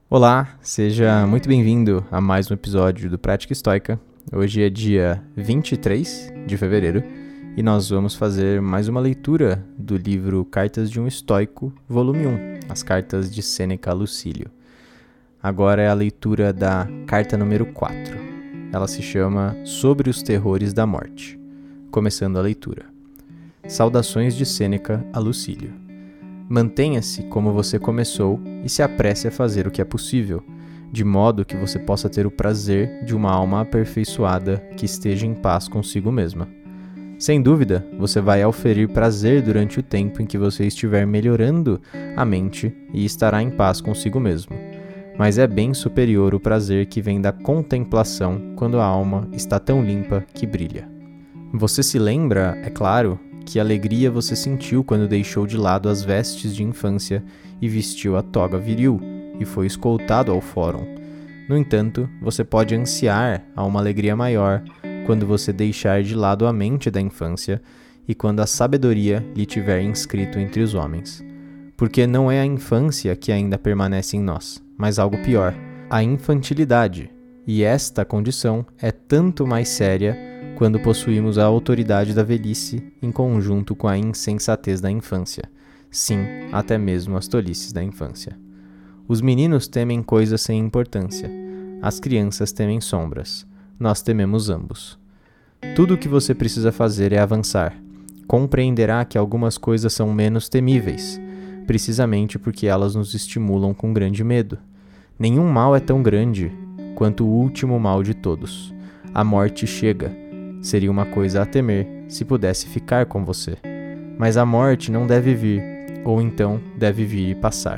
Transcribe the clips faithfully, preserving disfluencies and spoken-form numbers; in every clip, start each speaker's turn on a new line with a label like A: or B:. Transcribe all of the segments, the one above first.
A: Olá, seja muito bem-vindo a mais um episódio do Prática Estoica. Hoje é dia vinte e três de fevereiro e nós vamos fazer mais uma leitura do livro Cartas de um Estoico, volume um, as cartas de Sêneca a Lucílio. Agora é a leitura da carta número quatro. Ela se chama Sobre os Terrores da Morte. Começando a leitura. Saudações de Sêneca a Lucílio. Mantenha-se como você começou e se apresse a fazer o que é possível, de modo que você possa ter o prazer de uma alma aperfeiçoada que esteja em paz consigo mesma. Sem dúvida, você vai auferir prazer durante o tempo em que você estiver melhorando a mente e estará em paz consigo mesmo. Mas é bem superior o prazer que vem da contemplação quando a alma está tão limpa que brilha. Você se lembra, é claro, que alegria você sentiu quando deixou de lado as vestes de infância e vestiu a toga viril e foi escoltado ao fórum. No entanto, você pode ansiar a uma alegria maior quando você deixar de lado a mente da infância e quando a sabedoria lhe tiver inscrito entre os homens. Porque não é a infância que ainda permanece em nós, mas algo pior, a infantilidade. E esta condição é tanto mais séria quando possuímos a autoridade da velhice em conjunto com a insensatez da infância. Sim, até mesmo as tolices da infância. Os meninos temem coisas sem importância. As crianças temem sombras. Nós tememos ambos. Tudo o que você precisa fazer é avançar. Compreenderá que algumas coisas são menos temíveis, precisamente porque elas nos estimulam com grande medo. Nenhum mal é tão grande quanto o último mal de todos. A morte chega. Seria uma coisa a temer se pudesse ficar com você. Mas a morte não deve vir, ou então deve vir e passar.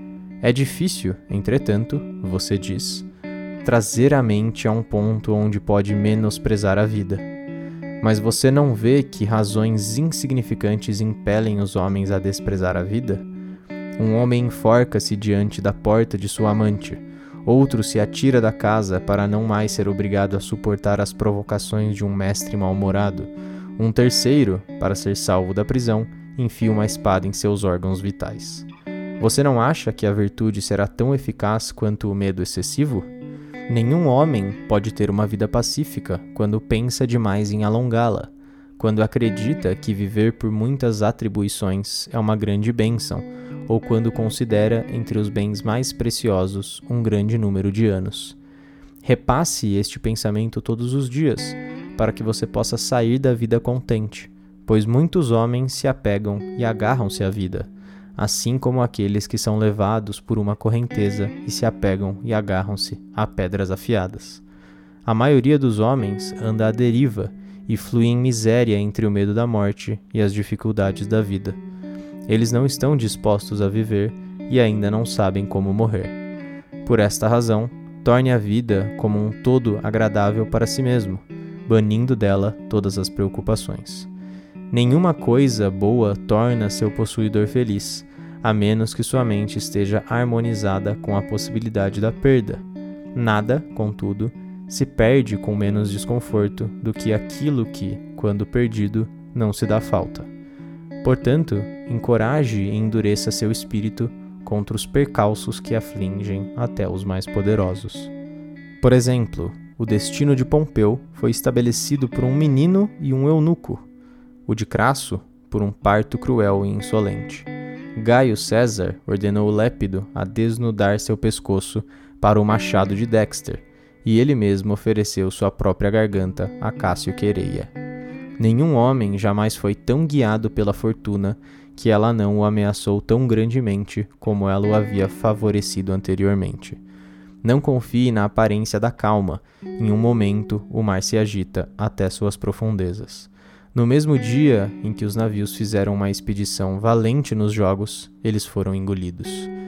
A: É difícil, entretanto, você diz, trazer a mente a um ponto onde pode menosprezar a vida. Mas você não vê que razões insignificantes impelem os homens a desprezar a vida? Um homem enforca-se diante da porta de sua amante. Outro se atira da casa para não mais ser obrigado a suportar as provocações de um mestre mal-humorado. Um terceiro, para ser salvo da prisão, enfia uma espada em seus órgãos vitais. Você não acha que a virtude será tão eficaz quanto o medo excessivo? Nenhum homem pode ter uma vida pacífica quando pensa demais em alongá-la, quando acredita que viver por muitas atribuições é uma grande bênção, ou quando considera entre os bens mais preciosos um grande número de anos. Repasse este pensamento todos os dias, para que você possa sair da vida contente, pois muitos homens se apegam e agarram-se à vida, assim como aqueles que são levados por uma correnteza e se apegam e agarram-se a pedras afiadas. A maioria dos homens anda à deriva e flui em miséria entre o medo da morte e as dificuldades da vida. Eles não estão dispostos a viver e ainda não sabem como morrer. Por esta razão, torne a vida como um todo agradável para si mesmo, banindo dela todas as preocupações. Nenhuma coisa boa torna seu possuidor feliz, a menos que sua mente esteja harmonizada com a possibilidade da perda. Nada, contudo, se perde com menos desconforto do que aquilo que, quando perdido, não se dá falta. Portanto, encoraje e endureça seu espírito contra os percalços que afligem até os mais poderosos. Por exemplo, o destino de Pompeu foi estabelecido por um menino e um eunuco, o de Crasso por um parto cruel e insolente. Gaio César ordenou Lépido a desnudar seu pescoço para o machado de Dexter, e ele mesmo ofereceu sua própria garganta a Cássio Quereia. Nenhum homem jamais foi tão guiado pela fortuna que ela não o ameaçou tão grandemente como ela o havia favorecido anteriormente. Não confie na aparência da calma. Em um momento, o mar se agita até suas profundezas. No mesmo dia em que os navios fizeram uma expedição valente nos jogos, eles foram engolidos.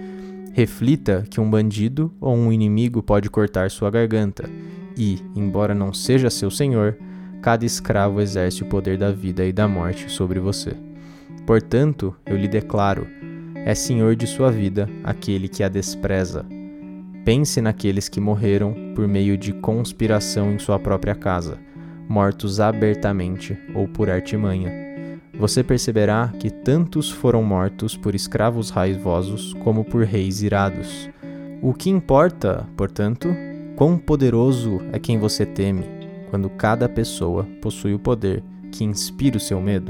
A: Reflita que um bandido ou um inimigo pode cortar sua garganta e, embora não seja seu senhor, cada escravo exerce o poder da vida e da morte sobre você. Portanto, eu lhe declaro, é senhor de sua vida aquele que a despreza. Pense naqueles que morreram por meio de conspiração em sua própria casa, mortos abertamente ou por artimanha. Você perceberá que tantos foram mortos por escravos raivosos como por reis irados. O que importa, portanto, quão poderoso é quem você teme, quando cada pessoa possui o poder que inspira o seu medo?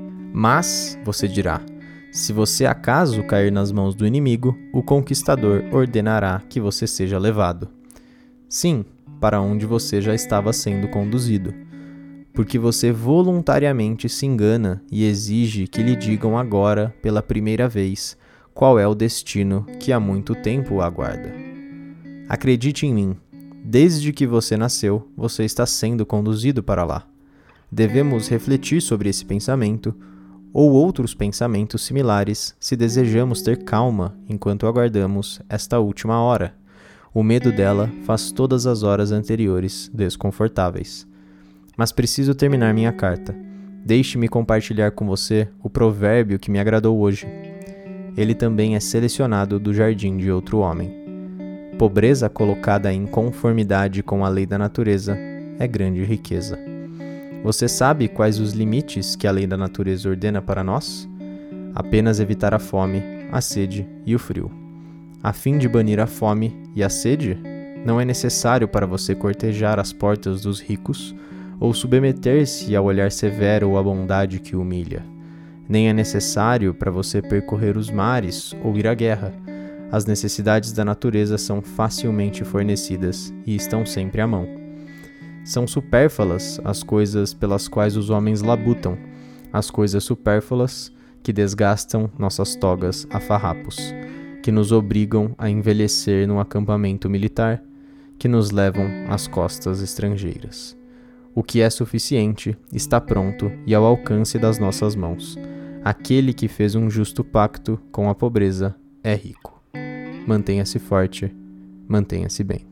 A: Mas, você dirá, se você acaso cair nas mãos do inimigo, o conquistador ordenará que você seja levado. Sim, para onde você já estava sendo conduzido, porque você voluntariamente se engana e exige que lhe digam agora, pela primeira vez, qual é o destino que há muito tempo o aguarda. Acredite em mim, desde que você nasceu, você está sendo conduzido para lá. Devemos refletir sobre esse pensamento, ou outros pensamentos similares, se desejamos ter calma enquanto aguardamos esta última hora. O medo dela faz todas as horas anteriores desconfortáveis. Mas preciso terminar minha carta. Deixe-me compartilhar com você o provérbio que me agradou hoje. Ele também é selecionado do jardim de outro homem. Pobreza colocada em conformidade com a lei da natureza é grande riqueza. Você sabe quais os limites que a lei da natureza ordena para nós? Apenas evitar a fome, a sede e o frio. A fim de banir a fome e a sede, não é necessário para você cortejar as portas dos ricos ou submeter-se ao olhar severo ou à bondade que humilha. Nem é necessário para você percorrer os mares ou ir à guerra. As necessidades da natureza são facilmente fornecidas e estão sempre à mão. São supérfluas as coisas pelas quais os homens labutam, as coisas supérfluas que desgastam nossas togas a farrapos, que nos obrigam a envelhecer no acampamento militar, que nos levam às costas estrangeiras. O que é suficiente está pronto e ao alcance das nossas mãos. Aquele que fez um justo pacto com a pobreza é rico. Mantenha-se forte, mantenha-se bem.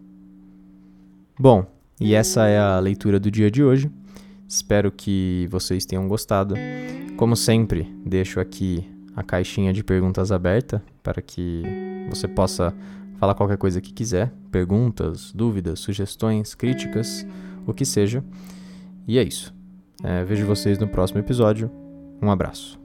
A: Bom, e essa é a leitura do dia de hoje. Espero que vocês tenham gostado. Como sempre, deixo aqui a caixinha de perguntas aberta para que você possa falar qualquer coisa que quiser. Perguntas, dúvidas, sugestões, críticas, o que seja. E é isso. É, vejo vocês no próximo episódio. Um abraço.